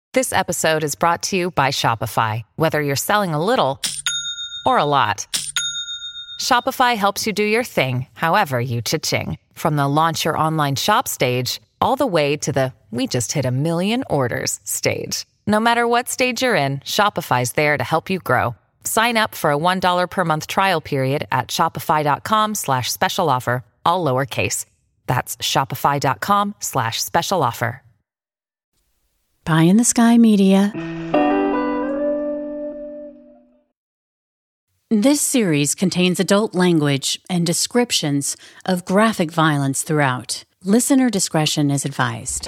This episode is brought to you by Shopify. Whether you're selling a little or a lot, Shopify helps you do your thing, however you cha-ching. From the launch your online shop stage, all the way to the we just hit 1 million orders stage. No matter what stage you're in, Shopify's there to help you grow. Sign up for a $1 per month trial period at shopify.com/special offer, all lowercase. That's shopify.com/special offer. Pie in the Sky Media. This series contains adult language and descriptions of graphic violence throughout. Listener discretion is advised.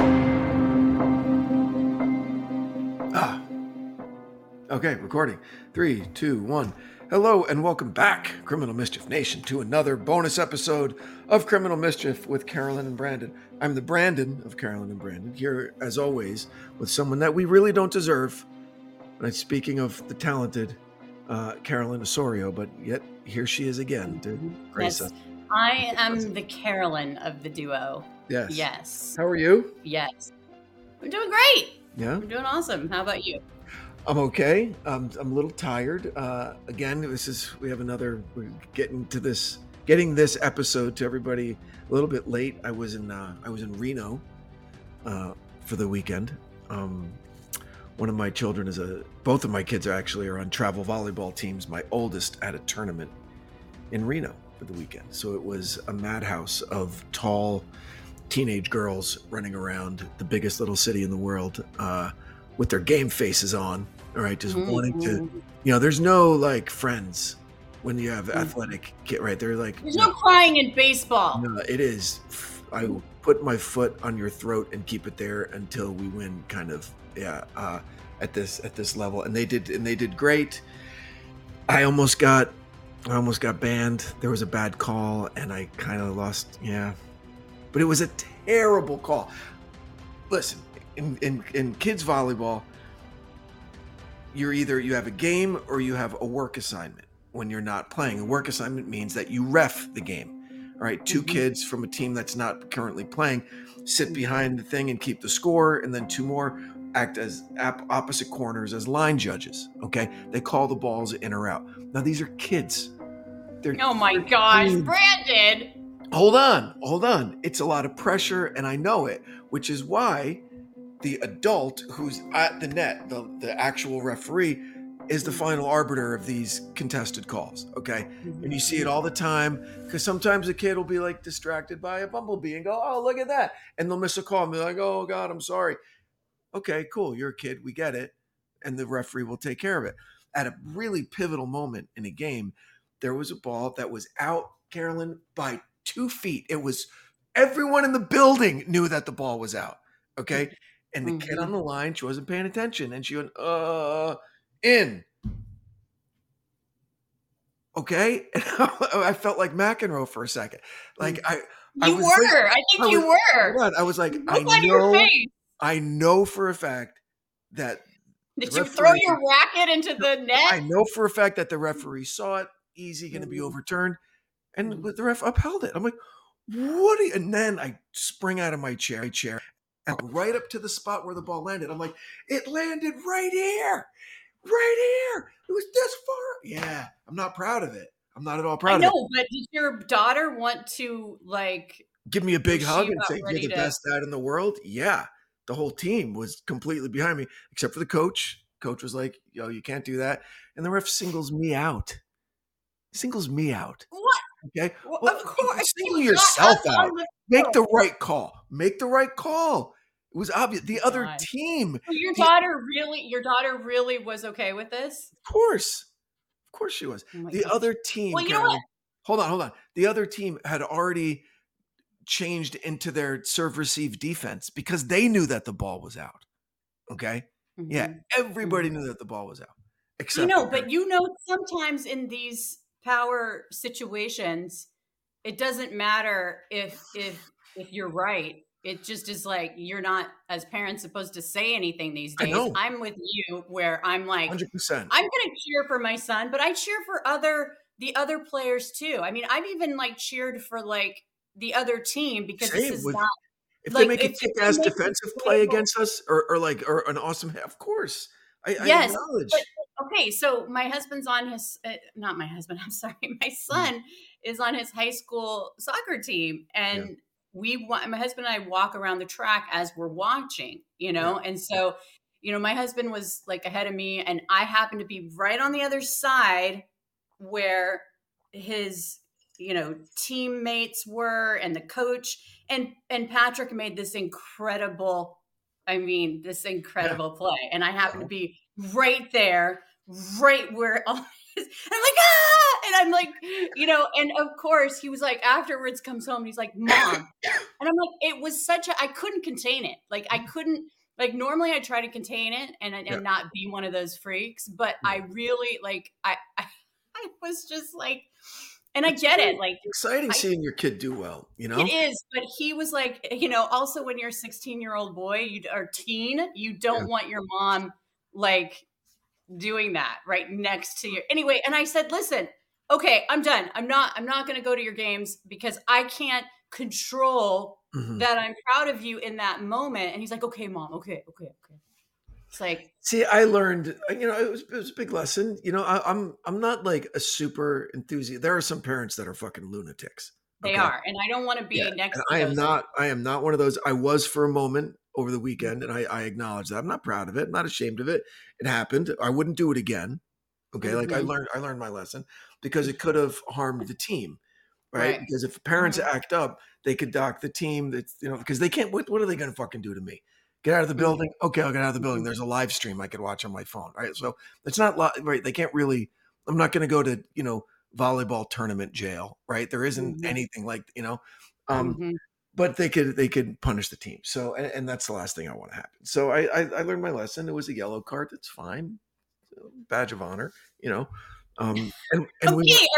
Okay, recording. 3, 2, 1. Hello and welcome back, Criminal Mischief Nation, to another bonus episode of Criminal Mischief with Carolyn and Brandon. I'm the Brandon of Carolyn and Brandon, here as always with someone that we really don't deserve. And I'm speaking of the talented Carolyn Osorio, but yet here she is again to grace us. I am the Carolyn of the duo. Yes. How are you? Yes. I'm doing great. Yeah? I'm doing awesome. How about you? I'm okay. I'm a little tired. Again, we're getting this episode to everybody a little bit late. I was in Reno for the weekend. One of my children both of my kids are on travel volleyball teams. My oldest had a tournament in Reno for the weekend. So it was a madhouse of tall teenage girls running around the biggest little city in the world, with their game faces on, all right, just wanting to, there's no like friends when you have athletic kid, right? They're like, there's no crying in baseball. No, it is. I will put my foot on your throat and keep it there until we win, kind of. At this level, and they did great. I almost got banned. There was a bad call, and I kind of lost. Yeah, but it was a terrible call. Listen. In kids volleyball, you have a game or you have a work assignment when you're not playing. A work assignment means that you ref the game. All right, two kids from a team that's not currently playing sit behind the thing and keep the score, and then two more act as opposite corners as line judges. Okay, they call the balls in or out. Now these are kids. Oh my gosh, Brandon! Hold on. It's a lot of pressure, and I know it, which is why the adult who's at the net, the actual referee, is the final arbiter of these contested calls, okay? And you see it all the time, because sometimes a kid will be like distracted by a bumblebee and go, oh, look at that. And they'll miss a call and be like, oh God, I'm sorry. Okay, cool, you're a kid, we get it. And the referee will take care of it. At a really pivotal moment in a game, there was a ball that was out, Carolyn, by 2 feet. It was, everyone in the building knew that the ball was out, okay? And the kid on the line, she wasn't paying attention. And she went, in. Okay? And I felt like McEnroe for a second. Like, I think you were. I was like, I know for a fact that. Did you throw your racket into the net? I know for a fact that the referee saw it. Easy, going to be overturned. And the ref upheld it. I'm like, what? And then I spring out of my chair. And right up to the spot where the ball landed. I'm like, it landed right here. It was this far. Yeah, I'm not proud of it. I'm not at all proud of it. I know, but did your daughter want to, like, give me a big hug and say, you're the best dad in the world? Yeah. The whole team was completely behind me, except for the coach. Coach was like, yo, you can't do that. And the ref singles me out. What? Okay. Well, of course. Single yourself out. Make the right call. It was obvious. The other team. So your daughter really was okay with this? Of course she was. The other team. Well, you know what? Hold on. The other team had already changed into their serve-receive defense because they knew that the ball was out. Okay. Yeah. Everybody knew that the ball was out. Except but sometimes in these power situations, it doesn't matter if you're right. It just is like, you're not, as parents, supposed to say anything these days. I'm with you where I'm like, 100%. I'm going to cheer for my son, but I cheer for the other players too. I mean, I've even like cheered for like the other team because this is not If they Like make a if they kick-ass make you defensive play play both. against us, or an awesome of course, I Yes, but acknowledge. okay, so my husband's on his not my husband, I'm sorry, my Mm, son is on his high school soccer team, yeah, and my husband and I walk around the track as we're watching, yeah, and so, my husband was like ahead of me, and I happened to be right on the other side where his, teammates were and the coach, and Patrick made this incredible, this yeah. incredible play. And I happened to Well, be right there, right where all and I'm like, ah! And I'm like, and of course he was like, afterwards comes home and he's like, Mom. And I'm like, it was I couldn't contain it. Like I couldn't, like normally I try to contain it yeah, and not be one of those freaks, but I yeah. really like, I was just like, and I It's get great. it. Like Exciting I, seeing your kid do well, you it know? is, but he was like, also when you're a 16-year-old boy, or teen, you Yeah. don't want your mom like doing that right next to you. Anyway, and I said, "Listen, okay, I'm done. I'm not going to go to your games because I can't control Mhm. that I'm proud of you in that moment." And he's like, "Okay, Mom. Okay, okay, okay." It's like See, I learned, it was a big lesson. I'm not like a super enthusiast. There are some parents that are fucking lunatics. they Okay. are, and I don't want to Yeah. be And next to I am those not, I am not one of those. I was for a moment over the people. weekend, and I acknowledge that. I'm not proud of it. I'm not ashamed of it. It happened. I wouldn't do it again. Okay. Like Mhm. I learned my lesson because it could have harmed the team. Right. Right. Because if parents Mhm. act up, they could dock the team that's, because they can't, what are they going to fucking do to me? Get out of the Mhm. building. Okay. I'll get out of the building. Mhm. There's a live stream I could watch on my phone. Right. So it's not right. They can't really, I'm not going to go to, volleyball tournament jail. Right. There isn't Mhm. anything like, um, Mhm. but they could punish the team. So, and that's the last thing I want to happen. So I learned my lesson. It was a yellow card. That's fine. Badge of honor, you know. And we Okay,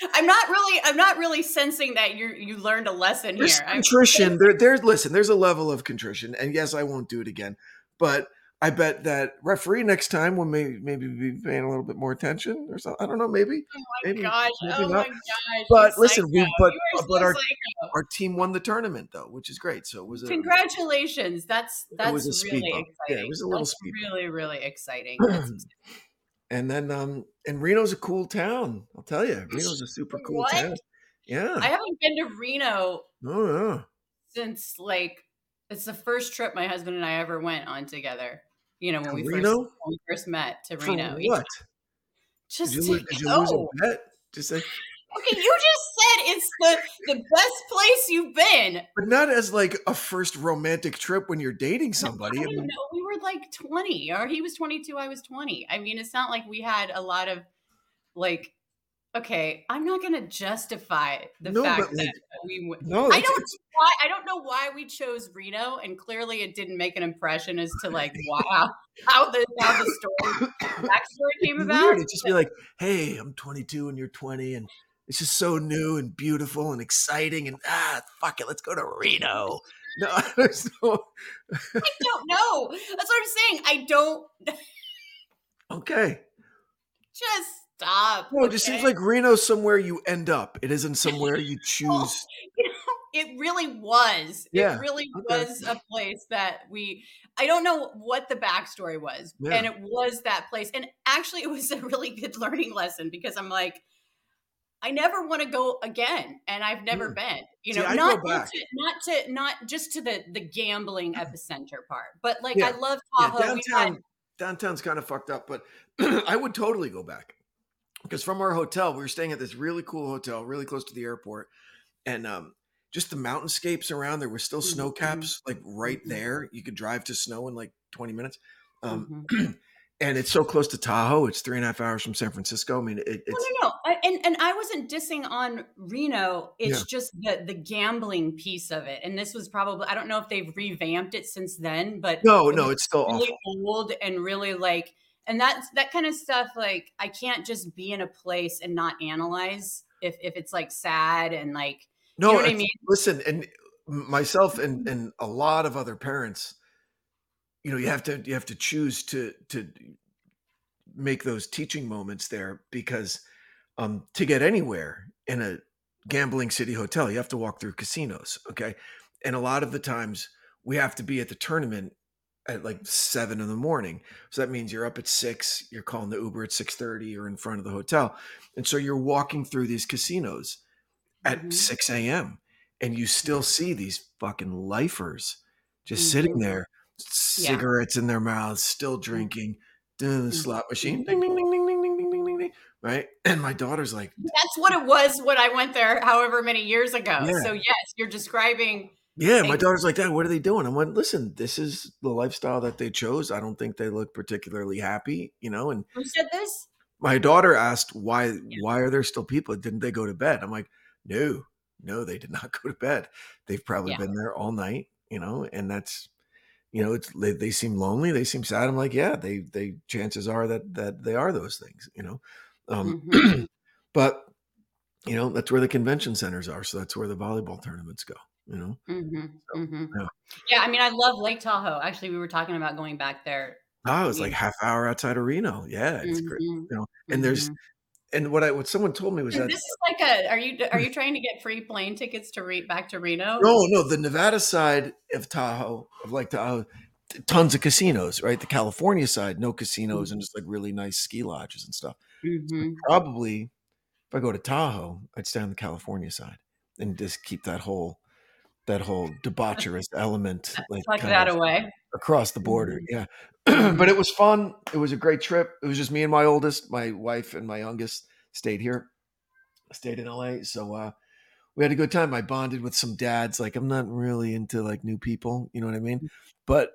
I'm not really sensing that you learned a lesson There's here. contrition. There's a level of contrition, and yes, I won't do it again. But I bet that referee next time will maybe be paying a little bit more attention or something. I don't know. Maybe, Gosh, maybe oh not. my gosh, you But psycho. listen, You are but so psycho. our team won the tournament though, which is great. So Congratulations. That's it was that's a speed really bump. Yeah, it exciting. was a little That's speed really, really exciting. That's bump. And then and Reno's a cool town. I'll tell you, Reno's a super cool what? town. Yeah. I haven't been to Reno Oh yeah. since like it's the first trip my husband and I ever went on together. When To we first Reno when we first met to for Reno. Yeah, what? just to Did you lose a go. bet? Just say. Okay, you just said it's the best place you've been. But not as like a first romantic trip when you're dating No, somebody. I I don't mean, know. We were like 20, or he was 22, I was 20. It's not like we had a lot of like, okay, I'm not going to justify the no, fact but that like, we went. no, it's I don't know why we chose Reno, and clearly it didn't make an impression as to like wow, how the story backstory it's came about. weird. It's just be like, hey, I'm 22 and you're 20, and it's just so new and beautiful and exciting, and fuck it, let's go to Reno. No, there's no. I don't know. That's what I'm saying. I don't Okay. just stop. No, it just seems Okay. like Reno's somewhere you end up. It isn't somewhere you Well, choose. it really was. It Yeah. really Okay. was a place that I don't know what the backstory was. And Yeah. it was that place. And actually, it was a really good learning lesson because I'm like, I never want to go again. And I've never Yeah. been, See, I not, go back. not just to the gambling epicenter part, but like I Yeah. love Yeah. Tahoe. We've had, Downtown's kind of fucked up, but I would totally go back. Because from our hotel, we were staying at this really cool hotel, really close to the airport, and just the mountainscapes around. There were still snow Mhm, caps like right mhm, there. You could drive to snow in like 20 minutes, mhm. and it's so close to Tahoe. It's 3.5 hours from San Francisco. I mean, No, it's no, no. And I wasn't dissing on Reno. yeah. It's just the gambling piece of it. And this was probably, I don't know if they've revamped it since then, but No, it was no, it's still really awful. old and really like, and that kind of stuff. Like, I can't just be in a place and not analyze if it's like sad and like, you know No, what I mean? listen, and myself and a lot of other parents, you have to choose to make those teaching moments there because to get anywhere in a gambling city hotel, you have to walk through casinos. Okay. And a lot of the times, we have to be at the tournament at like 7 a.m. So that means you're up at 6, you're calling the Uber at 6:30, you're in front of the hotel. And so you're walking through these casinos at 6 a.m. and you still see these fucking lifers just sitting there, cigarettes in their mouths, still drinking, doing the slot machine, ding, ding, ding, ding, ding, ding, ding, ding, ding, right? And my daughter's like, that's what it was when I went there however many years ago. Yeah. So yes, you're describing. yeah, my daughter's like, Dad, what are they doing? I'm like, listen, this is the lifestyle that they chose. I don't think they look particularly happy, and Who said this? my daughter asked why are there still people? Didn't they go to bed? I'm like, no, they did not go to bed. They've probably been there all night, and that's, it's they seem lonely, they seem sad. I'm like, yeah, they chances are that they are those things, but that's where the convention centers are, so that's where the volleyball tournaments go, So, Yeah, I mean, I love Lake Tahoe. Actually, we were talking about going back there. Oh, it's like half hour outside of Reno. Yeah, it's great. And there's and what someone told me was that this is like are you trying to get free plane tickets to back to Reno? No, the Nevada side of Tahoe, of Lake Tahoe, tons of casinos, right? The California side, no casinos and just like really nice ski lodges and stuff. So probably if I go to Tahoe, I'd stay on the California side and just keep that whole debaucherous element like that away across the border. Yeah. But it was fun. It was a great trip. It was just me and my oldest. My wife and my youngest stayed here. I stayed in LA. So we had a good time. I bonded with some dads. Like, I'm not really into like new people, you know what I mean? But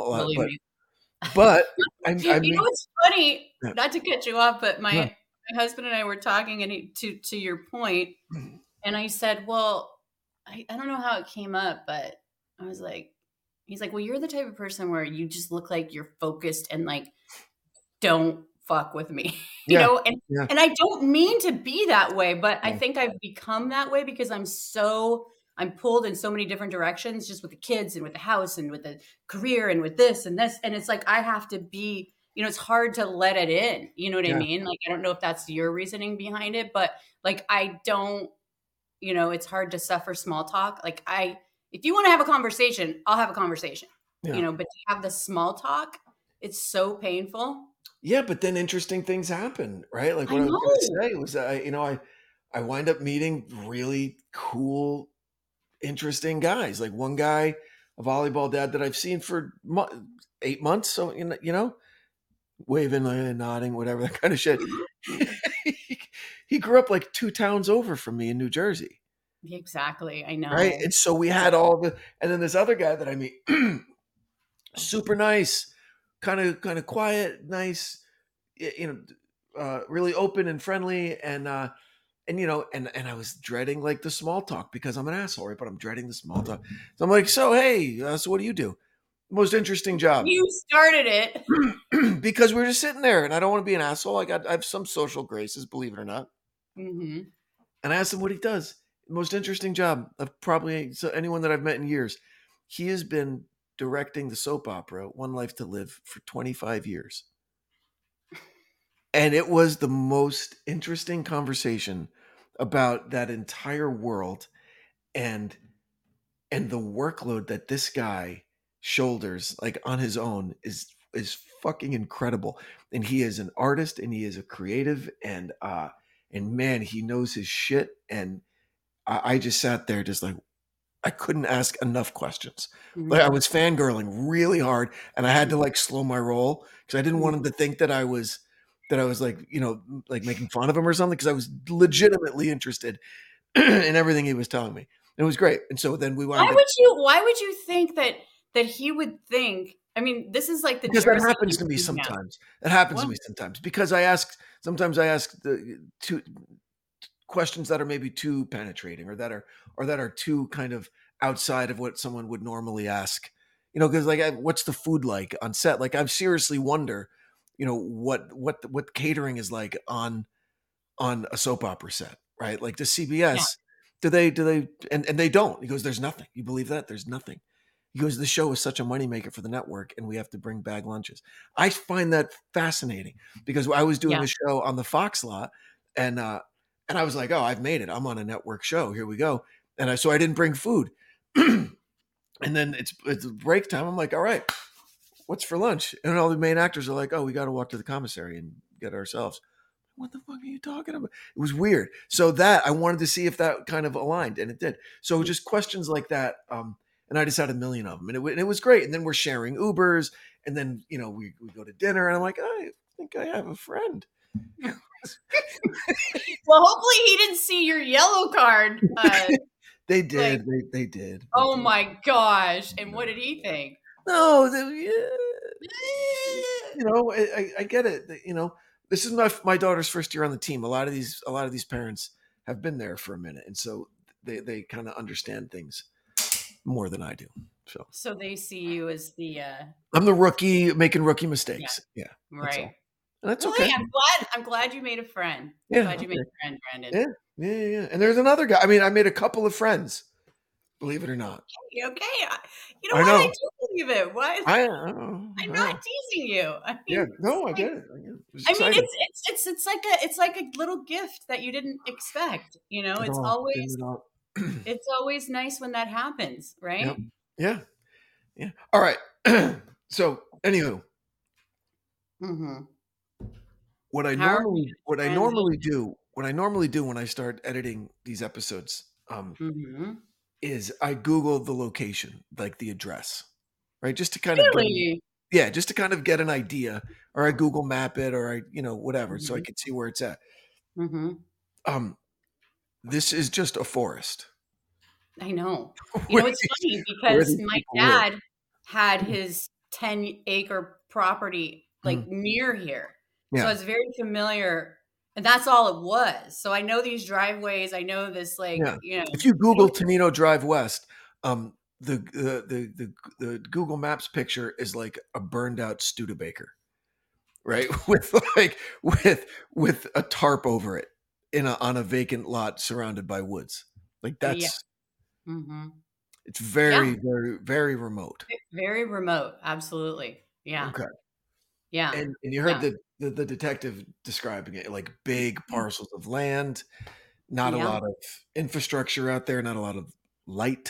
but it's funny, not to cut you off, but my husband and I were talking, and to your point, and I said, well, I don't know how it came up, but I was like, he's like, well, you're the type of person where you just look like you're focused and like, don't fuck with me, you know? And I don't mean to be that way, but I think I've become that way because I'm pulled in so many different directions, just with the kids and with the house and with the career and with this and this. And it's like, I have to be, it's hard to let it in. You know what I mean? Like, I don't know if that's your reasoning behind it, but like, I don't, it's hard to suffer small talk. Like if you want to have a conversation, I'll have a conversation, but to have the small talk, it's so painful. Yeah. But then interesting things happen, right? Like what I was going to say was that, I wind up meeting really cool, interesting guys. Like one guy, a volleyball dad that I've seen for 8 months. So, waving and nodding, whatever, that kind of shit. He grew up like 2 towns over from me in New Jersey. Exactly. I know. Right. And so we had and then this other guy that I meet, super nice, kind of quiet, nice, really open and friendly. And I was dreading like the small talk because I'm an asshole, right? But I'm dreading the small talk. So I'm like, so, hey, so what do you do? Most interesting job. You started it. Because we were just sitting there and I don't want to be an asshole. I have some social graces, believe it or not. And I asked him what he does. Most interesting job of probably anyone that I've met in years. He has been directing the soap opera One Life to Live for 25 years. And it was the most interesting conversation about that entire world and the workload that this guy shoulders like on his own is fucking incredible. And he is an artist and he is a creative and man, he knows his shit. And I just sat there just like, I couldn't ask enough questions. Like I was fangirling really hard and I had to like slow my roll because I didn't want him to think that I was like, like making fun of him or something. Cause I was legitimately interested in everything he was telling me. And it was great. And so then we wound why would you think that he would think, I mean, this is like because that happens to me sometimes. It happens to me sometimes because sometimes I ask the two questions that are maybe too penetrating or that are too kind of outside of what someone would normally ask, because like, what's the food like on set? Like I seriously wonder, what catering is like on a soap opera set, right? Like the CBS, do they, and they don't. He goes, there's nothing. You believe that? There's nothing. He goes, the show is such a moneymaker for the network and we have to bring bag lunches. I find that fascinating because I was doing a show on the Fox lot and I was like, oh, I've made it. I'm on a network show. Here we go. And so I didn't bring food. And And then it's break time. I'm like, all right, what's for lunch? And all the main actors are like, oh, we got to walk to the commissary and get ourselves. What the fuck are you talking about? It was weird. So that I wanted to see if that kind of aligned, and it did. So just questions like that. And I just had a million of them, and it was great. And then we're sharing Ubers, and then we go to dinner, and I'm like, I think I have a friend. Well, hopefully he didn't see your yellow card. They did. They did. Oh my gosh! And what did he think? No, I get it. This is my daughter's first year on the team. A lot of these parents have been there for a minute, and so they kind of understand things more than I do. So they see you as the I'm the rookie making rookie mistakes. Yeah, right. That's well, okay. Hey, I'm glad you made a friend. Yeah, glad you made a friend, Brandon. Yeah. And there's another guy. I mean, I made a couple of friends. Believe it or not. Okay. You know what? I do believe it. What? I'm not teasing you. I mean, I get it. I mean, it's like a little gift that you didn't expect. It's always nice when that happens, right? Yeah. All right. So, anywho, what I normally do when I start editing these episodes, is I Google the location, like the address, right? Just to kind of get an idea, or I Google map it, or I, whatever, so I can see where it's at. This is just a forest. I know. It's funny because my dad had his 10-acre property near here. Yeah. So I was very familiar, and that's all it was. So I know these driveways. I know this, If you Google Tonino Drive West, the Google Maps picture is like a burned out Studebaker, right? with a tarp over it on a vacant lot surrounded by woods. Like that's it's very, very, very remote. Very remote. Absolutely. Yeah. Okay. Yeah. And you heard the detective describing it, like big parcels of land, not a lot of infrastructure out there, not a lot of light,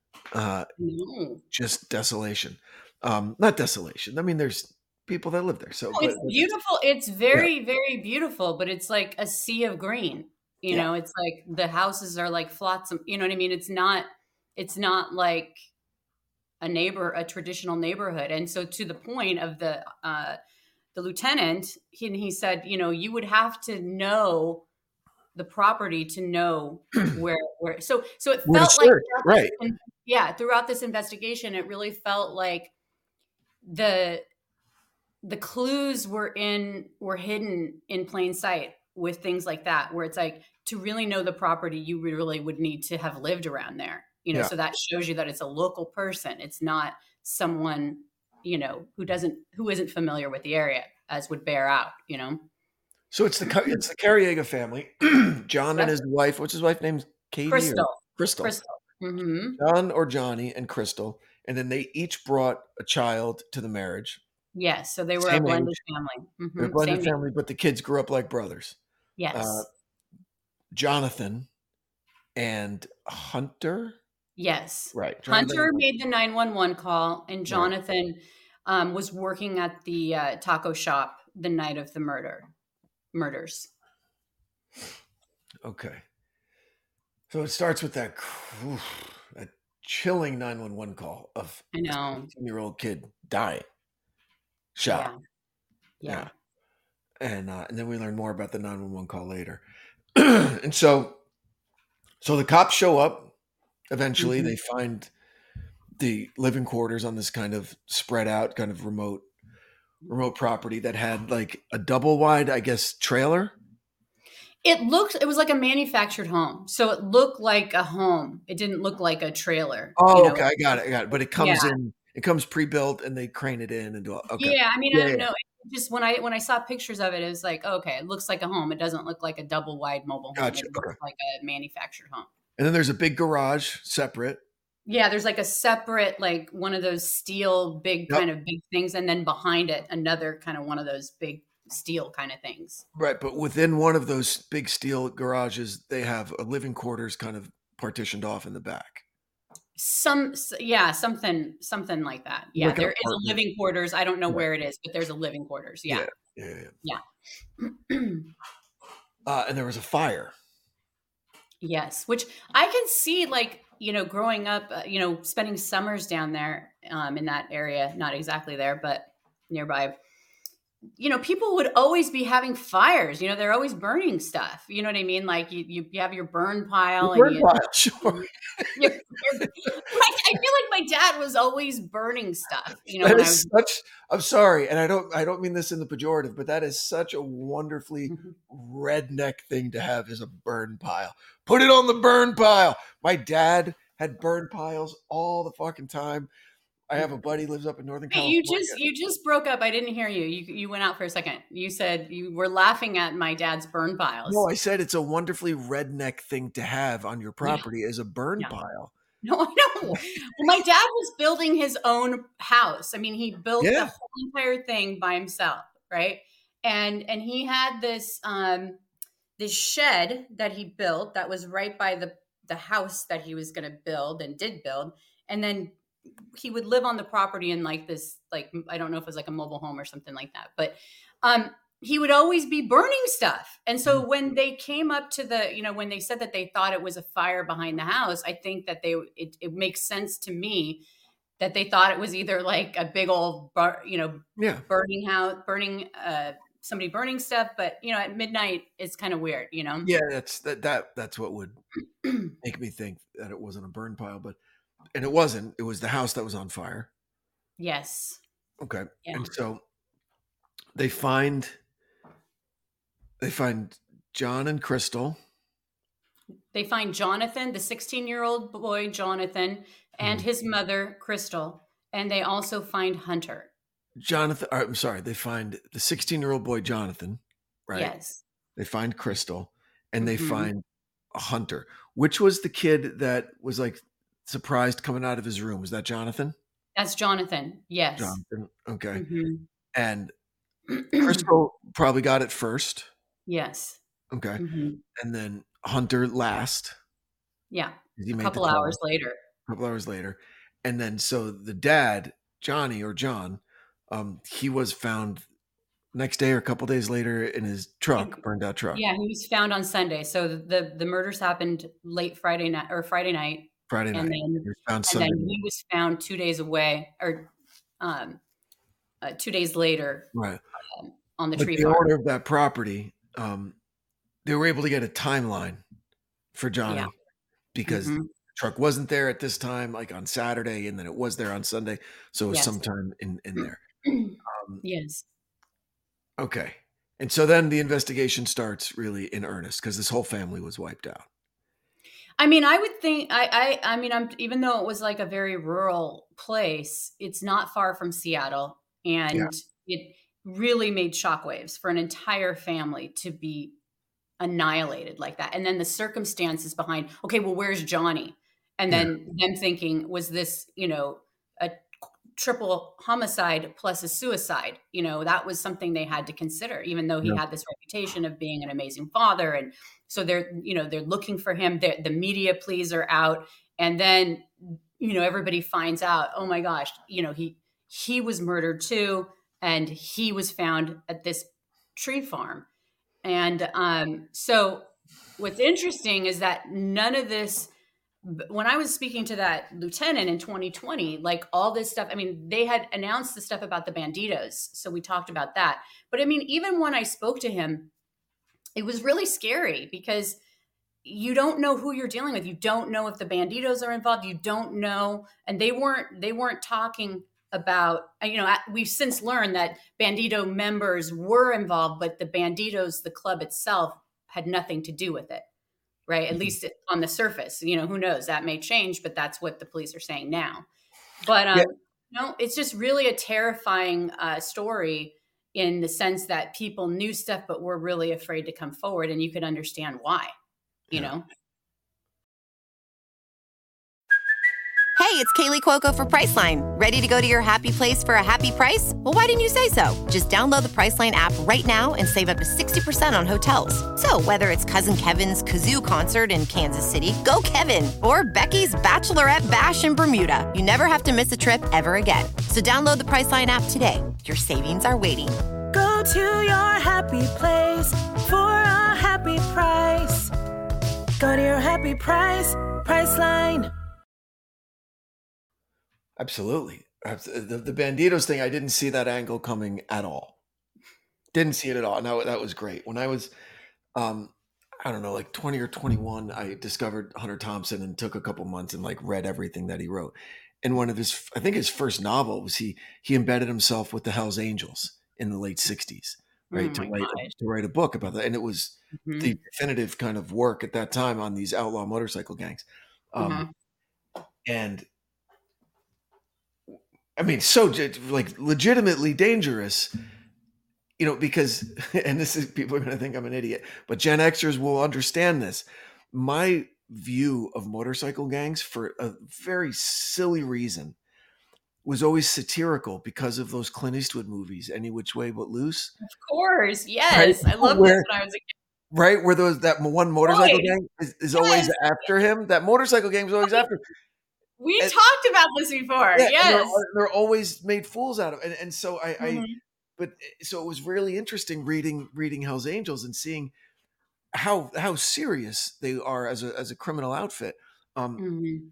just desolation. Not desolation. I mean, there's people that live there. So it's beautiful. It's very, very beautiful, but it's like a sea of green. It's like the houses are like flotsam. You know what I mean? It's not like a traditional neighborhood. And so to the point of the lieutenant, he said, you would have to know the property to know where. So it felt like, right. Throughout this investigation, it really felt like the clues were hidden in plain sight with things like that, where it's like, to really know the property, you really would need to have lived around there, so that shows you that it's a local person. It's not someone, who isn't familiar with the area, as would bear out, So it's the Cariega family, John and his wife. What's his wife's name? Katie? Crystal. Mm-hmm. John or Johnny and Crystal. And then they each brought a child to the marriage. Yes. So they were a blended family. They're a blended family, but the kids grew up like brothers. Yes. Jonathan and Hunter. Yes. Right. Hunter made the 911 call, and Jonathan was working at the taco shop the night of the murders. Okay. So it starts with that chilling 911 call of a 15-year-old kid dying, shot. Yeah. And then we learn more about the 911 call later. And so the cops show up. Eventually, they find the living quarters on this kind of spread out, kind of remote property that had like a double wide, I guess, trailer. It was like a manufactured home. So it looked like a home. It didn't look like a trailer. Oh, okay. I got it. But it comes in, it comes pre-built and they crane it in and do it. Okay. Yeah. I mean, I don't know. Just when I saw pictures of it, it was like, okay, it looks like a home. It doesn't look like a double wide mobile home. It looks like a manufactured home. And then there's a big garage separate. Yeah, there's like a separate, like one of those steel kind of big things. And then behind it, another kind of one of those big steel kind of things. Right. But within one of those big steel garages, they have a living quarters kind of partitioned off in the back. Yeah, something like that. Yeah, Like an there is a apartment. living quarters. I don't know Right. where it is, but there's a living quarters. Yeah. Yeah. Yeah. And there was a fire. Yes, which I can see, like, growing up, spending summers down there, in that area, not exactly there, but nearby. People would always be having fires. They're always burning stuff. You know what I mean? Like you have your burn The pile, and burn pile, sure. I feel like my dad was always burning stuff. That When I is was. such. I'm sorry, and I don't mean this in the pejorative, but that is such a wonderfully redneck thing to have, is a burn pile. Put it on the burn pile. My dad had burn piles all the fucking time. I have a buddy lives up in Northern Hey, California. you just broke up. I didn't hear you. You went out for a second. You said you were laughing at my dad's burn piles. No, I said it's a wonderfully redneck thing to have on your property, as a burn Yeah. pile. No, I know. Well, my dad was building his own house. I mean, he built the whole entire thing by himself, right? And he had this shed that he built that was right by the house that he was going to build and did build. And then he would live on the property in like this, like, I don't know if it was like a mobile home or something like that, but he would always be burning stuff. And so when they came up to when they said that they thought it was a fire behind the house, I think that it makes sense to me that they thought it was either like a big old, burning house, somebody burning stuff. But, at midnight, it's kind of weird, Yeah, that's what would make me think that it wasn't a burn pile, and it wasn't. It was the house that was on fire. Yes. Okay. Yeah. And so they find John and Crystal. They find Jonathan, the 16-year-old boy, Jonathan, and his mother, Crystal. And they also find Hunter. I'm sorry. They find the 16-year-old boy, Jonathan, right? Yes. They find Crystal, and they find Hunter. Which was the kid that was like surprised coming out of his room? Was that Jonathan? That's Jonathan. Yes. Jonathan. Okay. Mm-hmm. And Crystal probably got it first. Yes. Okay. Mm-hmm. And then Hunter last. Yeah. A couple hours later. And then so the dad, Johnny or John, he was found next day or a couple days later in his burned out truck. Yeah, he was found on Sunday. So the murders happened late Friday night or Friday night. And then he was found 2 days away, or 2 days later, right, on the but tree the farm. owner of that property, they were able to get a timeline for Johnny because the truck wasn't there at this time, like on Saturday, and then it was there on Sunday, so it was sometime in there. Yes. Okay, and so then the investigation starts really in earnest because this whole family was wiped out. I mean, I would think, even though it was like a very rural place, it's not far from Seattle, and it really made shockwaves for an entire family to be annihilated like that. And then the circumstances behind, okay, well, where's Johnny? And then them thinking, was this, a triple homicide plus a suicide? That was something they had to consider, even though he had this reputation of being an amazing father. And so they're looking for him. The media pleas are out. And then, everybody finds out, oh my gosh, he was murdered too. And he was found at this tree farm. And so what's interesting is that none of this, when I was speaking to that lieutenant in 2020, like all this stuff, I mean, they had announced the stuff about the Banditos. So we talked about that. But I mean, even when I spoke to him, it was really scary because you don't know who you're dealing with. You don't know if the Banditos are involved. You don't know. And they weren't talking about, we've since learned that Bandito members were involved, but the Banditos, the club itself, had nothing to do with it. Right. At least on the surface, who knows, that may change, but that's what the police are saying now. But, it's just really a terrifying story in the sense that people knew stuff, but were really afraid to come forward. And you could understand why, Hey, it's Kaylee Cuoco for Priceline. Ready to go to your happy place for a happy price? Well, why didn't you say so? Just download the Priceline app right now and save up to 60% on hotels. So whether it's Cousin Kevin's Kazoo Concert in Kansas City, go Kevin, or Becky's Bachelorette Bash in Bermuda, you never have to miss a trip ever again. So download the Priceline app today. Your savings are waiting. Go to your happy place for a happy price. Go to your happy price, Priceline. Absolutely. The Banditos thing, I didn't see that angle coming at all. Didn't see it at all. No, that was great. When I was, I don't know, like 20 or 21, I discovered Hunter Thompson and took a couple months and like read everything that he wrote. And one of his, I think his first novel was he embedded himself with the Hells Angels in the late 60s, right? To write a book about that. And it was the definitive kind of work at that time on these outlaw motorcycle gangs. And I mean, so like legitimately dangerous, you know, because, and this is, people are going to think I'm an idiot, but Gen Xers will understand this. My view of motorcycle gangs, for a very silly reason, was always satirical because of those Clint Eastwood movies, Any Which Way But Loose. Of course, yes. Right? I loved this when I was a kid. Right, where that one motorcycle gang is always after him. That motorcycle gang was always after him. We talked about this before. Yeah, yes. They're always made fools out of. And so so it was really interesting reading Hell's Angels and seeing how serious they are as a criminal outfit. And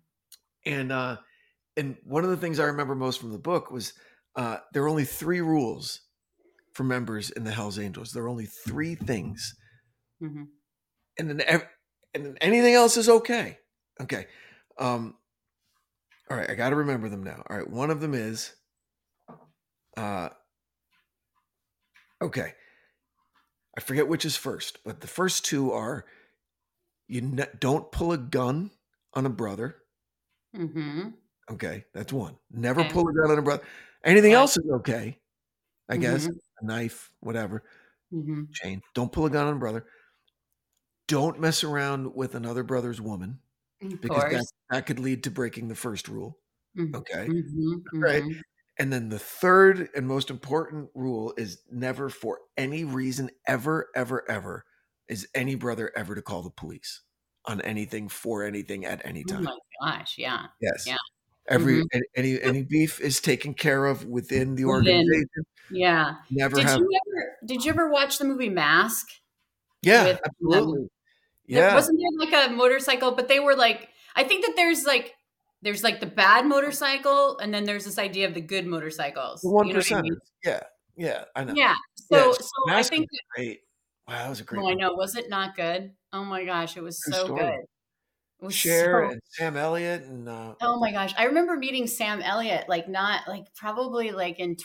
one of the things I remember most from the book was there are only 3 rules for members in the Hell's Angels. There are only 3 things. And then anything else is okay. Okay. All right, I got to remember them now. All right, one of them is, okay, I forget which is first, but the first 2 are, don't pull a gun on a brother. Okay, that's one. Never pull a gun on a brother. Anything else is okay, I guess. A knife, whatever, chain. Don't pull a gun on a brother. Don't mess around with another brother's woman. Because that could lead to breaking the first rule. Okay. Right. And then the third and most important rule is never, for any reason, ever, ever, ever, is any brother ever to call the police on anything, for anything, at any time. Oh my gosh. Yeah. Yes. Yeah. Any beef is taken care of within the organization. Yeah. Did you ever watch the movie Mask? Yeah, absolutely. Yeah. Wasn't there like a motorcycle, but they were like, I think that there's like the bad motorcycle, and then there's this idea of the good motorcycles. The 1%. I mean? Yeah, I know. Yeah. So I think great. Wow, that was a great I know. Was it not good? Oh my gosh, it was so good. It was Cher and Sam Elliott and oh my gosh. I remember meeting Sam Elliott probably in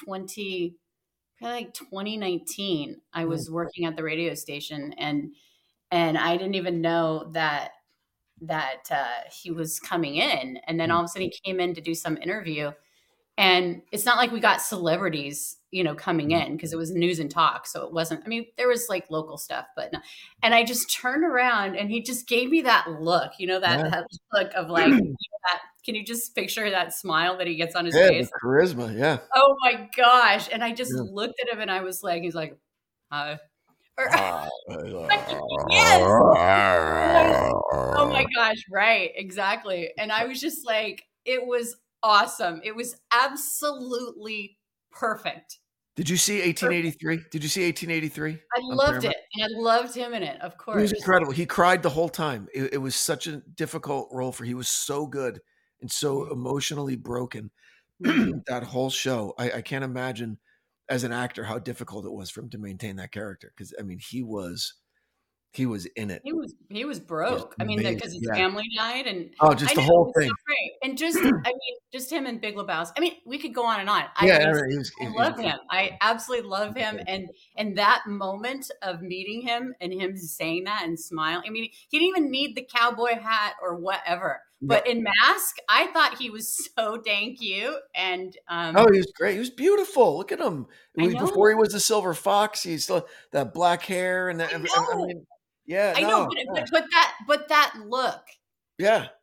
2019. I was working at the radio station, and I didn't even know that he was coming in. And then all of a sudden he came in to do some interview. And it's not like we got celebrities, coming in, because it was news and talk. So it wasn't, there was like local stuff, but no. And I just turned around and he just gave me that look, that look of like, can you just picture that smile that he gets on his face? The charisma. Yeah. Oh my gosh. And I just looked at him and I was like, he's like, hi. Yes. Oh my gosh. Right. Exactly. And I was just like, it was awesome. It was absolutely perfect. Did you see 1883? Did you see 1883? I loved it. And I loved him in it. Of course. He was incredible. He cried the whole time. It was such a difficult role he was so good and so emotionally broken. That whole show. I can't imagine as an actor how difficult it was for him to maintain that character, because he was in it. He was broke. Because his family died, and just the whole thing. So great. And just him and Big Lebowski. We could go on and on. I love him. I absolutely love him. And that moment of meeting him and him saying that and smiling. He didn't even need the cowboy hat or whatever. But in Mask, I thought he was so dang cute. And he was great. He was beautiful. Look at him. Before he was the Silver Fox, he's still that black hair and that. I know, but that look. Yeah.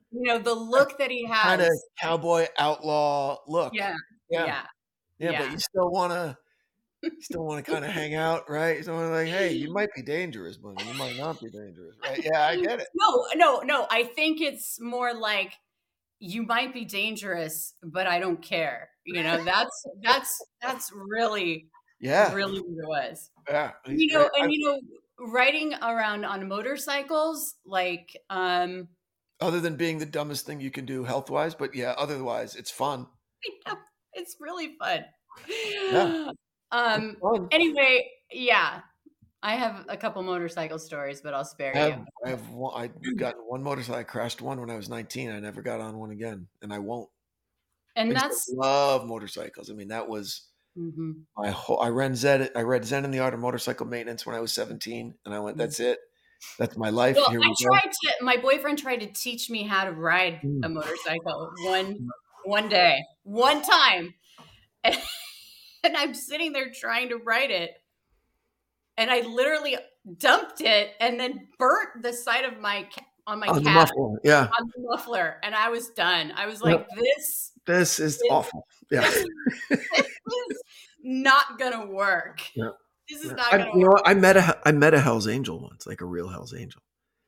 the look that he kind of has. cowboy outlaw look. Yeah. Yeah. Yeah. But you still want to kind of hang out, right? You still want to like, hey, you might be dangerous, but you might not be dangerous, right? Yeah, I get it. No. I think it's more like you might be dangerous, but I don't care. That's really, really what it was. Yeah. Riding around on motorcycles, like, other than being the dumbest thing you can do health-wise, but yeah, otherwise it's fun. It's really fun. Yeah. Fun. Anyway, yeah. I have a couple motorcycle stories, but I'll spare you. I've gotten one motorcycle. I crashed one when I was 19. I never got on one again, and I won't. And I love motorcycles. I mean, that was my whole. I read Zen in the Art of Motorcycle Maintenance when I was 17, and I went, "That's it. That's my life." Well, my boyfriend tried to teach me how to ride a motorcycle one day, one time, and I'm sitting there trying to ride it. And I literally dumped it and then burnt the side of my cab, on the muffler, and I was done. I was like, "This is awful." Yeah, this is not gonna work. Yeah. This is not gonna work. I met a Hell's Angel once, like a real Hell's Angel.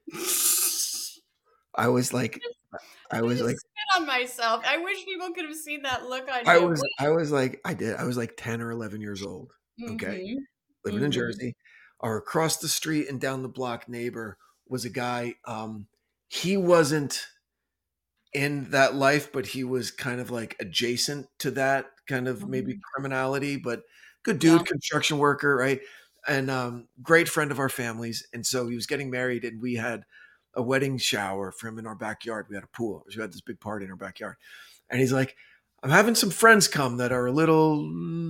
I was like spit on myself. I wish people could have seen that look on you. I was like 10 or 11 years old. Okay. Living in Jersey. Our across the street and down the block neighbor was a guy. He wasn't in that life, but he was kind of like adjacent to that kind of maybe criminality, but good dude, construction worker, right? And great friend of our family's. And so he was getting married, and we had a wedding shower for him in our backyard. We had a pool. We had this big party in our backyard. And he's like, "I'm having some friends come that are a little,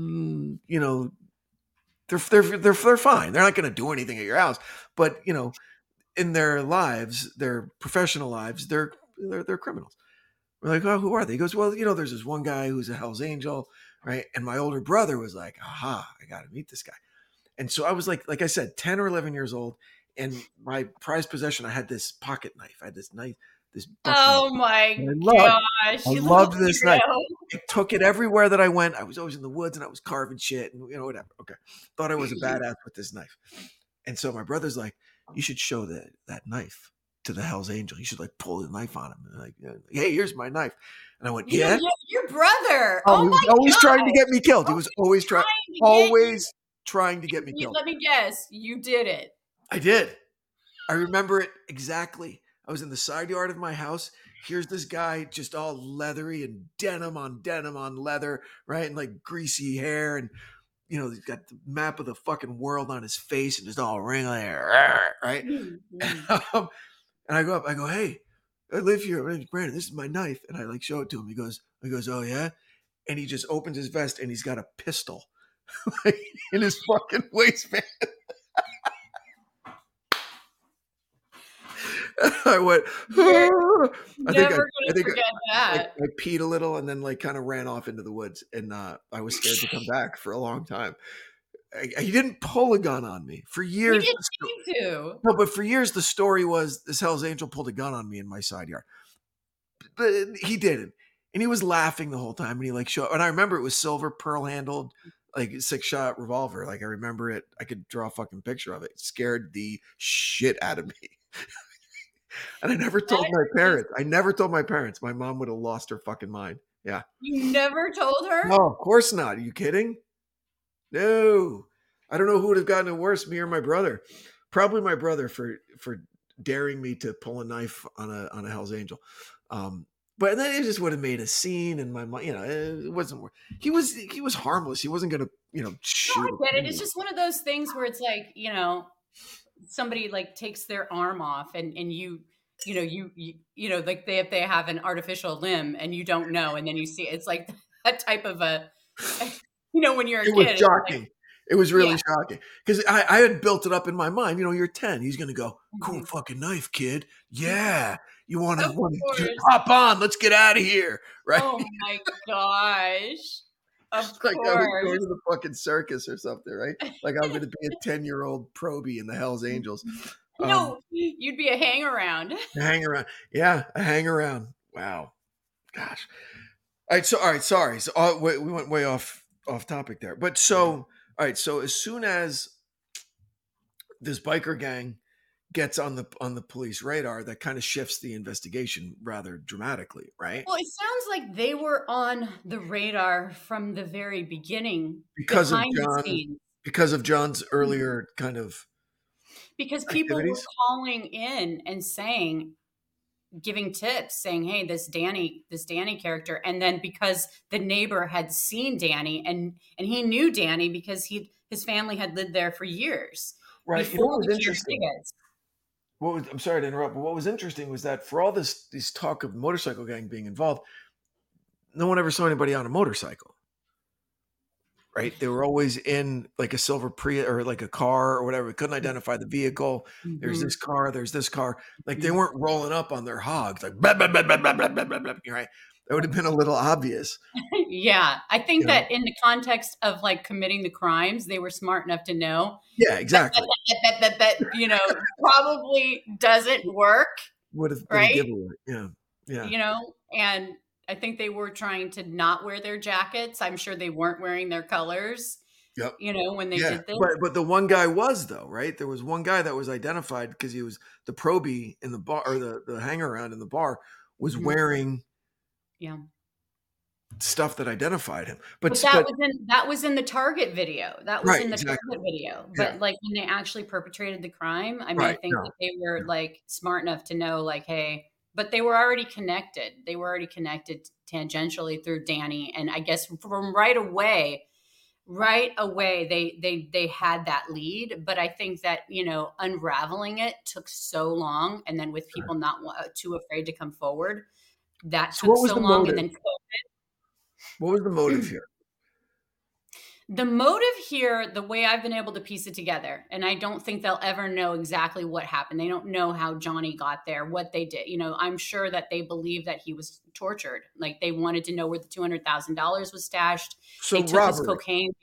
they're fine. They're not going to do anything at your house, but in their lives, their professional lives, they're criminals." We're like, "Oh, who are they?" He goes, "Well, there's this one guy who's a Hell's Angel, right?" And my older brother was like, "Aha, I got to meet this guy." And so I was like I said, 10 or 11 years old, and my prized possession, I had this pocket knife. I had this knife, this buck oh knife. My gosh! I loved this knife. I took it everywhere that I went. I was always in the woods, and I was carving shit, and whatever. Okay, thought I was a badass with this knife. And so my brother's like, "You should show that knife to the Hell's Angel. You should like pull the knife on him, and like, hey, here's my knife." And I went, "Yeah, your brother. Oh, he was always trying to get me killed. He was always trying to get me killed." Let me guess, you did it. I did. I remember it exactly. I was in the side yard of my house. Here's this guy just all leathery and denim on leather, right? And like greasy hair, and he's got the map of the fucking world on his face, and just all wrinkly, right? And I go up, I go, "Hey, I live here. My name's Brandon. This is my knife." And I like show it to him. He goes, "Oh yeah?" And he just opens his vest, and he's got a pistol in his fucking waistband. I went, I peed a little, and then like kind of ran off into the woods, and I was scared to come back for a long time. He didn't pull a gun on me for years. He didn't seem to. No, but for years the story was this Hell's Angel pulled a gun on me in my side yard, but he didn't, and he was laughing the whole time. And he like showed, and I remember it was silver pearl handled, like 6-shot revolver. Like I remember it. I could draw a fucking picture of it. It scared the shit out of me. And I never told my parents. My mom would have lost her fucking mind. Yeah. You never told her? No, of course not. Are you kidding? No. I don't know who would have gotten it worse, me or my brother. Probably my brother for daring me to pull a knife on a Hell's Angel. But then it just would have made a scene, and my mom, it wasn't. He was harmless. He wasn't going to shoot. No, I get it. It's just one of those things where it's like, somebody like takes their arm off, and you like if they have an artificial limb and you don't know, and then you see it's like that type of a when you're a kid. It was shocking. It was really shocking because I had built it up in my mind. You're 10. He's gonna go, "Cool fucking knife, kid. Yeah, you want to hop on? Let's get out of here, right?" Oh my gosh. Of course. Like I was going to the fucking circus or something, right? Like I'm going to be a 10-year-old probie in the Hell's Angels. You'd be a hang around. A hang around. Yeah, a hang around. Wow. Gosh. All right, sorry. So we went way off topic there. But so all right, so as soon as this biker gang gets on the police radar, that kind of shifts the investigation rather dramatically, right? Well, it sounds like they were on the radar from the very beginning, Because of behind the John, scenes, because of John's earlier kind of because people were activities. calling in and giving tips, saying, "Hey, this Danny character," and then because the neighbor had seen Danny and he knew Danny because his family had lived there for years Right. You know before what was the interesting? kids. I'm sorry to interrupt, but what was interesting was that for all this talk of motorcycle gang being involved, no one ever saw anybody on a motorcycle. Right? They were always in like a silver Prius or like a car or whatever. We couldn't identify the vehicle. There's this car. There's this car. Like they weren't rolling up on their hogs like blah, blah, blah, blah, blah, blah, blah, blah, blah, right? That would have been a little obvious. Yeah, I think You know? that in the context of like committing the crimes, they were smart enough to know Yeah, exactly. that probably doesn't work, Would have been a right? giveaway. Yeah. Yeah. And I think they were trying to not wear their jackets. I'm sure they weren't wearing their colors, Yep. when they Yeah. did this. But the one guy was though, right? There was one guy that was identified because he was the probie in the bar or the hanger around in the bar was Mhm. wearing Yeah. stuff that identified him. But that was in the Target video. That was Right, in the exactly. Target video. Yeah. But like when they actually perpetrated the crime, I mean, I Right. think No. that they were like smart enough to know like, hey, but they were already connected. They were already connected tangentially through Danny. And I guess from right away, they had that lead. But I think that, unraveling it took so long. And then with people not too afraid to come forward, that So took what was so the long. And motive? then What was the motive here? the motive here, the way I've been able to piece it together, and I don't think they'll ever know exactly what happened. They don't know how Johnny got there, what they did. I'm sure that they believe that he was tortured. Like they wanted to know where the $200,000 was stashed. So They took his robbery. cocaine.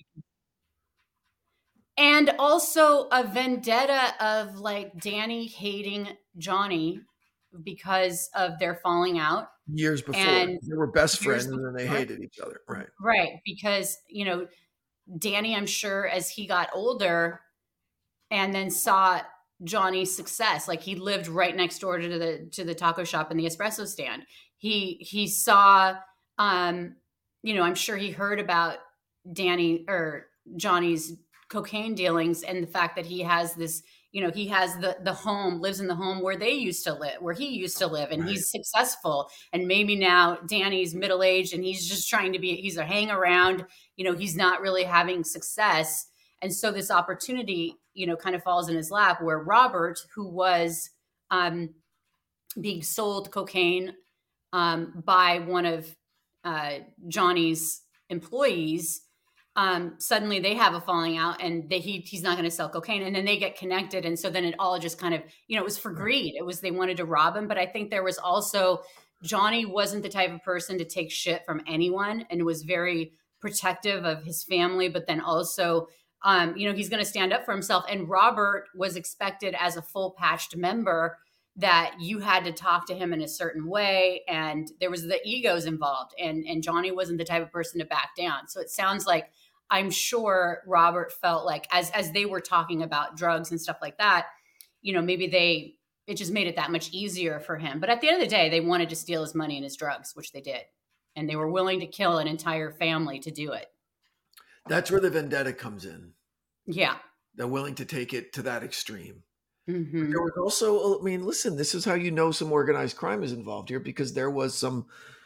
And also a vendetta of like Danny hating Johnny because of their falling out. Years before. And They were best years friends and then they before. hated each other. Right. Right. Because, Danny, I'm sure as he got older and then saw Johnny's success, like he lived right next door to the taco shop and the espresso stand. He saw, I'm sure he heard about Danny or Johnny's cocaine dealings and the fact that he has this, he has the home, lives in the home where he used to live, and Right. he's successful. And maybe now Danny's middle-aged and he's just trying to he's a hang around, he's not really having success. And so this opportunity, kind of falls in his lap where Robert, who was being sold cocaine by one of Johnny's employees, suddenly they have a falling out and he's not going to sell cocaine, and then they get connected. And so then it all just kind of, it was for greed. They wanted to rob him. But I think there was also, Johnny wasn't the type of person to take shit from anyone and was very protective of his family, but then also, he's going to stand up for himself. And Robert was expected as a full patched member that you had to talk to him in a certain way. And there was the egos involved, and Johnny wasn't the type of person to back down. So it sounds like, I'm sure Robert felt like as they were talking about drugs and stuff like that, maybe it just made it that much easier for him. But at the end of the day, they wanted to steal his money and his drugs, which they did. And they were willing to kill an entire family to do it. That's where the vendetta comes in. Yeah. They're willing to take it to that extreme. Mm-hmm. There was also, listen, this is how some organized crime is involved here, because there was some,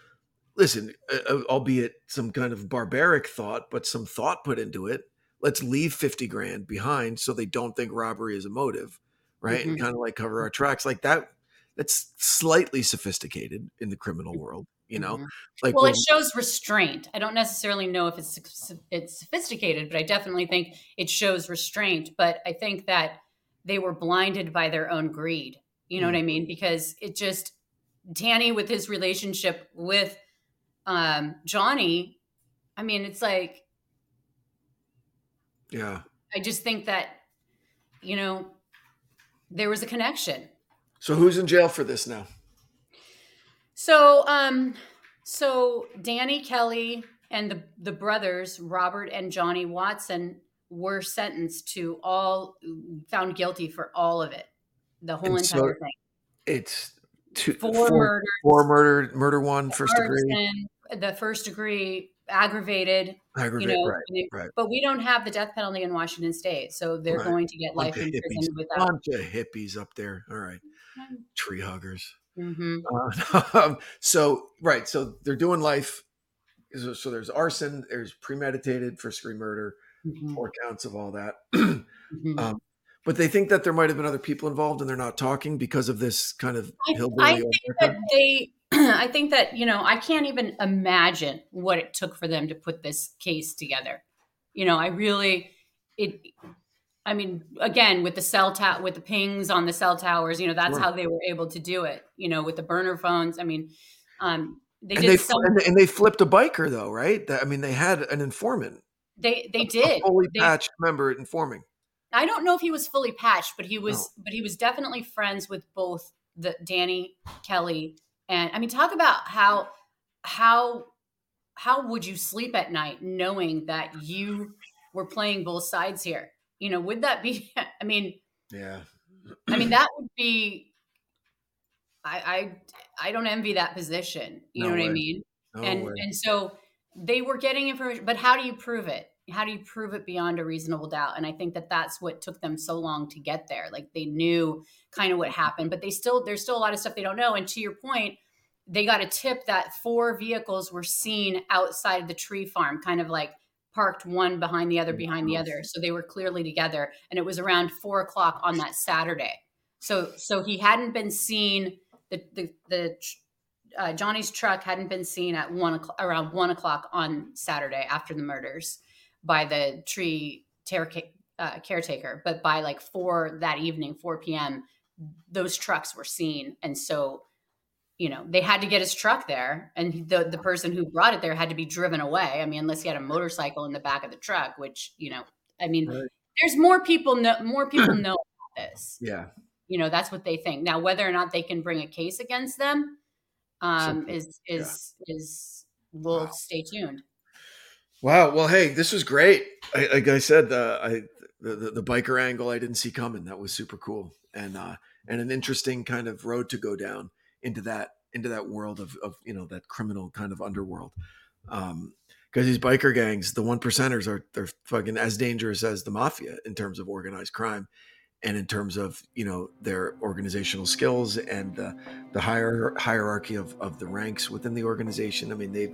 albeit some kind of barbaric thought, but some thought put into it. Let's leave 50 grand behind so they don't think robbery is a motive, right? Mm-hmm. And kind of like cover our tracks like that. That's slightly sophisticated in the criminal world, Mm-hmm. Like, well, it shows restraint. I don't necessarily know if it's sophisticated, but I definitely think it shows restraint. But I think that they were blinded by their own greed. You know what I mean? Because it just, Danny with his relationship with Johnny, I mean, it's like, yeah, I just think that, there was a connection. So who's in jail for this now? So, so Danny Kelly and the brothers, Robert and Johnny Watson, were sentenced to found guilty for all of it. The whole entire thing. It's four murder, one first degree. The first degree aggravated, right. But we don't have the death penalty in Washington State, so they're going to get life in prison without. Bunch of hippies up there. All right, tree huggers. Mm-hmm. So they're doing life. So there's arson, there's premeditated first-degree murder, 4 counts of all that. But they think that there might have been other people involved, and they're not talking because of this kind of hillbilly. I think that I can't even imagine what it took for them to put this case together. Again, with the with the pings on the cell towers, that's how they were able to do it. With the burner phones. They flipped a biker though, right? They had an informant. They did. A fully patched member informing. I don't know if he was fully patched, but he was definitely friends with both the Danny Kelly and talk about how would you sleep at night knowing that you were playing both sides here? Would that be? Yeah. That would be. I don't envy that position. You know what I mean? And so they were getting information, but how do you prove it? How do you prove it beyond a reasonable doubt? And I think that that's what took them so long to get there. Like they knew kind of what happened, but there's still a lot of stuff they don't know. And to your point, they got a tip that 4 vehicles were seen outside of the tree farm, kind of like parked one behind the other. So they were clearly together. And it was around 4:00 on that Saturday. So he hadn't been seen. Johnny's truck hadn't been seen at around 1:00 on Saturday after the murders by the tree caretaker, but by like 4 that evening, 4 p.m., those trucks were seen. And so, they had to get his truck there, and the person who brought it there had to be driven away. Unless he had a motorcycle in the back of the truck, which, there's more people know about this. Yeah. That's what they think. Now, whether or not they can bring a case against them we'll stay tuned. Wow. Well, hey, this was great. Like I said, the biker angle I didn't see coming. That was super cool, and an interesting kind of road to go down into that world of that criminal kind of underworld. Because these biker gangs, the 1%ers they're fucking as dangerous as the mafia in terms of organized crime, and in terms of their organizational skills and the hierarchy of the ranks within the organization.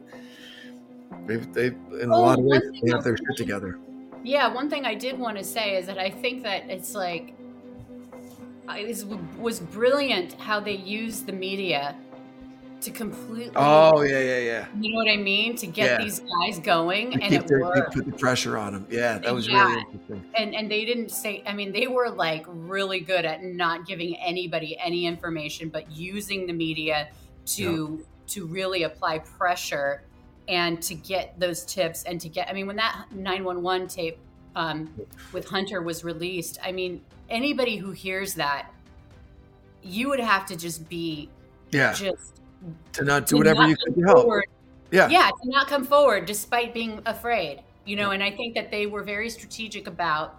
They've in a lot of ways they have their shit together. Yeah, one thing I did want to say is that I think that it's like it was brilliant how they used the media to completely. Oh yeah. You know what I mean? To get these guys going, and it worked. They put the pressure on them. Yeah, that was really interesting. And they didn't say. They were like really good at not giving anybody any information, but using the media to really apply pressure and to get those tips and to get. When that 911 tape with Hunter was released, anybody who hears that, you would have to just be to not do whatever you could to help. To not come forward despite being afraid, and I think that they were very strategic about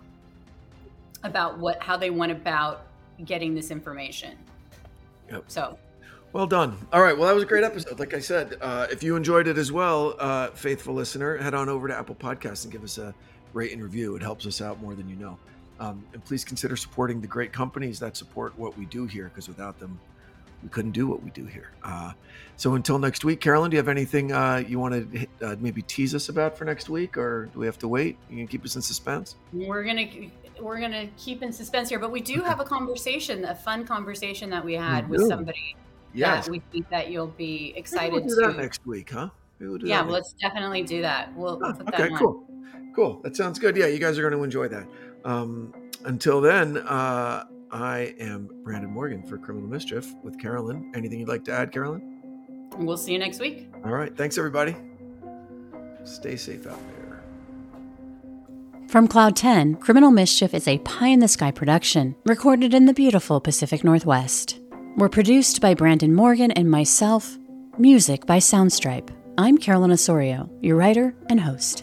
how they went about getting this information. Yep. So well done. All right. Well, that was a great episode. Like I said, if you enjoyed it as well, faithful listener, head on over to Apple Podcasts and give us a rate and review. It helps us out more than you know. And please consider supporting the great companies that support what we do here, because without them, we couldn't do what we do here. So until next week, Carolyn, do you have anything you want to maybe tease us about for next week, or do we have to wait? You can keep us in suspense? We're gonna keep in suspense here, but we do have a fun conversation that we had with somebody. Yes. That we think that you'll be excited we'll do that next week, huh? Let's definitely do that. We'll put that okay, cool. That sounds good. Yeah, you guys are going to enjoy that. Until then, I am Brandon Morgan for Criminal Mischief with Carolyn. Anything you'd like to add, Carolyn? We'll see you next week. All right. Thanks, everybody. Stay safe out there. From Cloud 10, Criminal Mischief is a pie-in-the-sky production, recorded in the beautiful Pacific Northwest. We're produced by Brandon Morgan and myself, music by Soundstripe. I'm Carolyn Osorio, your writer and host.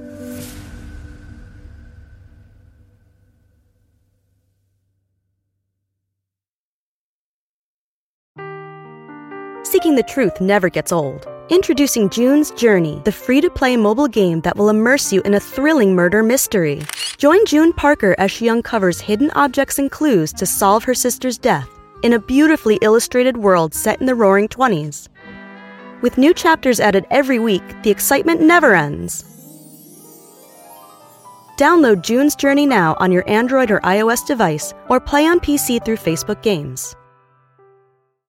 Seeking the truth never gets old. Introducing June's Journey, the free-to-play mobile game that will immerse you in a thrilling murder mystery. Join June Parker as she uncovers hidden objects and clues to solve her sister's death in a beautifully illustrated world set in the Roaring 20s. With new chapters added every week, the excitement never ends. Download June's Journey now on your Android or iOS device, or play on PC through Facebook Games.